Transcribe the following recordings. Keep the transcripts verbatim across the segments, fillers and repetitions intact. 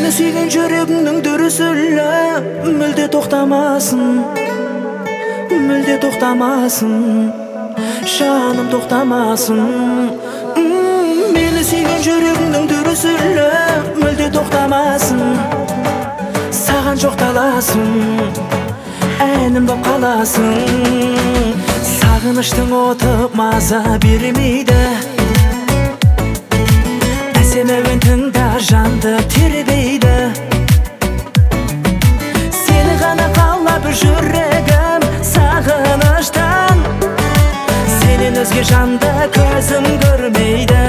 Meni suygan жүрегіңнің дүрсілі мүлде тоқтамасын, мүлде тоқтамасын, жаным тоқтамасын. Мені сүйген жүрегіңнің дүрсілі мүлде тоқтамасын, саған жоқталасын, әнім боп қаласың. Сағыныштың оты маза бермейді, әсем әуен тыңда жанды тербейді. Сені ғана қалап жүрегім сағыныштан, сенен өзге жанды көзім көрмейді.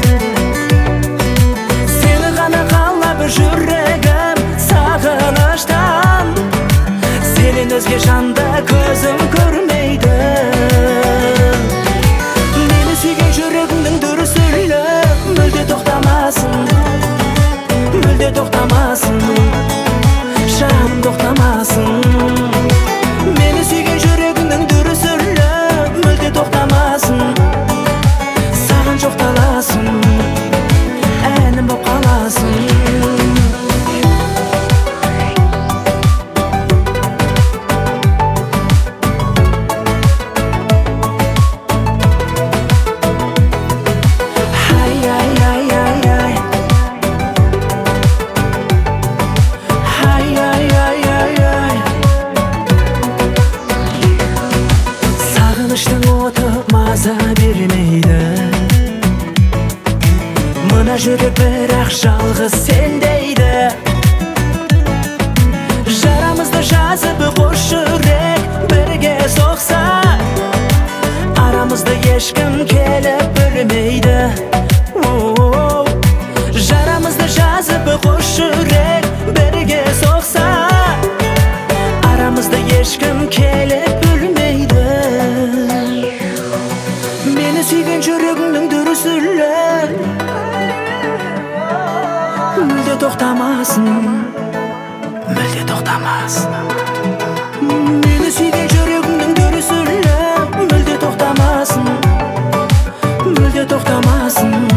Сені ғана қалап жүрегім сағыныштан, сенен өзге жанды көзім көрмейді. Мені сүйген жүрегіңнің дүрсілі мүлде тоқтамасын, мүлде тоқтамасын, жаным тоқтамасын. Мені сүйген жүрегіңнің дүрсілі мүлде тоқтамасын, саған жоқталасын, әнім боп қаласын. Сағыныштың оты маза бермейді, мына жүрек бірақ жалғыз сен дейді. Жарамызды жазып қош жүрек бірге соқса, арамызды ешкім келіп бөлмейді. Жарамызды жазып қош жүрек бірге соқса, арамызды ешкім келіп бөлмейді. Мені сүйген жүрегіңнің дүрсілі мүлде тоқтамасын, мүлде тоқтамасын. Мені сүйген жүрегіңнің дүрсілі мүлде тоқтамасын, мүлде тоқтамасын.